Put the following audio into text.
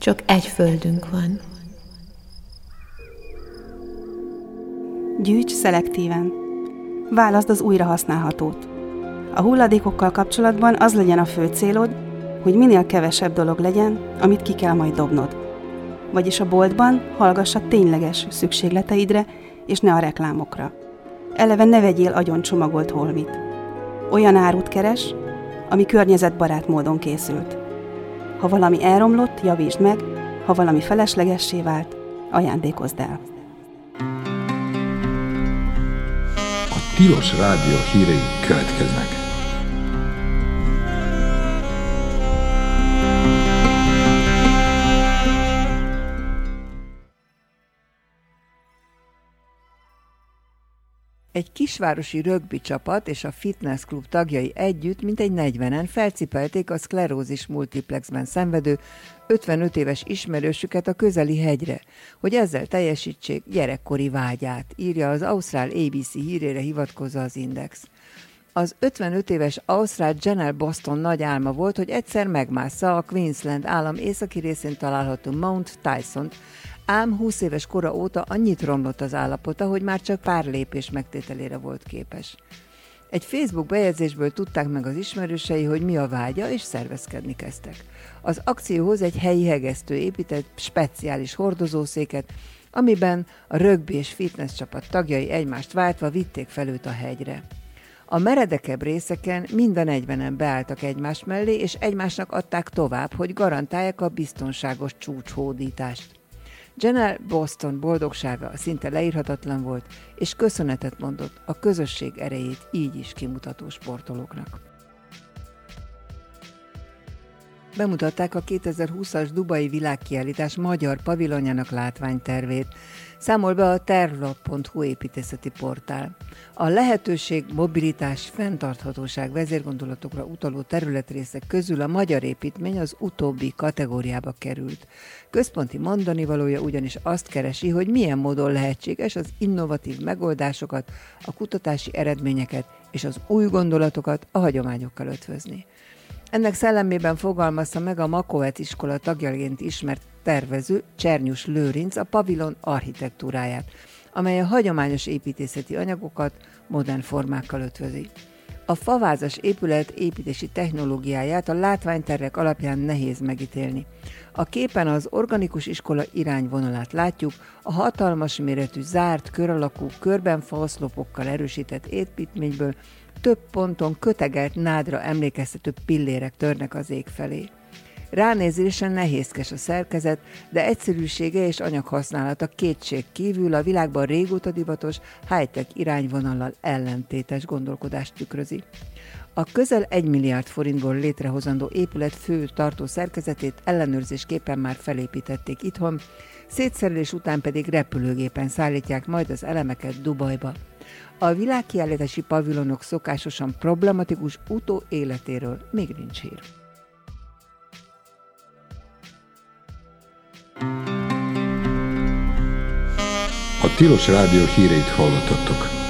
Csak egy földünk van. Gyűjts szelektíven. Válaszd az újrahasználhatót. A hulladékokkal kapcsolatban az legyen a fő célod, hogy minél kevesebb dolog legyen, amit ki kell majd dobnod. Vagyis a boltban hallgass a tényleges szükségleteidre, és ne a reklámokra. Eleve ne vegyél agyon csomagolt holmit. Olyan árut keres, ami környezetbarát módon készült. Ha valami elromlott, javítsd meg, ha valami feleslegessé vált, ajándékozd el. A Tilos Rádió hírei következnek. Egy kisvárosi rögbi csapat és a fitness klub tagjai együtt mintegy 40-en felcipelték a szklerózis multiplexben szenvedő 55 éves ismerősüket a közeli hegyre, hogy ezzel teljesítsék gyerekkori vágyát, írja az ausztrál ABC hírére hivatkozva az Index. Az 55 éves ausztrál Janelle Boston nagy álma volt, hogy egyszer megmássza a Queensland állam északi részén található Mount Tyson-t, ám 20 éves kora óta annyit romlott az állapota, hogy már csak pár lépés megtételére volt képes. Egy Facebook bejegyzésből tudták meg az ismerősei, hogy mi a vágya, és szervezkedni kezdtek. Az akcióhoz egy helyi hegesztő épített speciális hordozószéket, amiben a rögbi és fitness csapat tagjai egymást váltva vitték fel őt a hegyre. A meredekebb részeken mind a 40-en beálltak egymás mellé, és egymásnak adták tovább, hogy garantálják a biztonságos csúcshódítást. Janelle Boston boldogsága szinte leírhatatlan volt, és köszönetet mondott a közösség erejét így is kimutató sportolóknak. Bemutatták a 2020-as Dubai világkiállítás magyar pavilonjának látványtervét, számol be a tervlap.hu építészeti portál. A lehetőség, mobilitás, fenntarthatóság vezérgondolatokra utaló területrészek közül a magyar építmény az utóbbi kategóriába került. Központi mondanivalója ugyanis azt keresi, hogy milyen módon lehetséges az innovatív megoldásokat, a kutatási eredményeket és az új gondolatokat a hagyományokkal ötvözni. Ennek szellemében fogalmazta meg a Makovet iskola tagjaként ismert tervező Csernyus Lőrinc a pavilon architektúráját, amely a hagyományos építészeti anyagokat modern formákkal ötvözi. A favázas épület építési technológiáját a látványtervek alapján nehéz megítélni. A képen az organikus iskola irányvonalát látjuk, a hatalmas méretű zárt, kör alakú, körben fa oszlopokkal erősített építményből több ponton kötegelt nádra emlékeztető pillérek törnek az ég felé. Ránézésen nehézkes a szerkezet, de egyszerűsége és anyaghasználata kétség kívül a világban régóta divatos high-tech irányvonallal ellentétes gondolkodást tükrözi. A közel 1 milliárd forintból létrehozandó épület fő tartó szerkezetét ellenőrzésképpen már felépítették itthon, szétszerelés után pedig repülőgépen szállítják majd az elemeket Dubajba. A világkiállítási pavilonok szokásosan problematikus utóéletéről még nincs hír. A Tilos Rádió híreit hallottatok.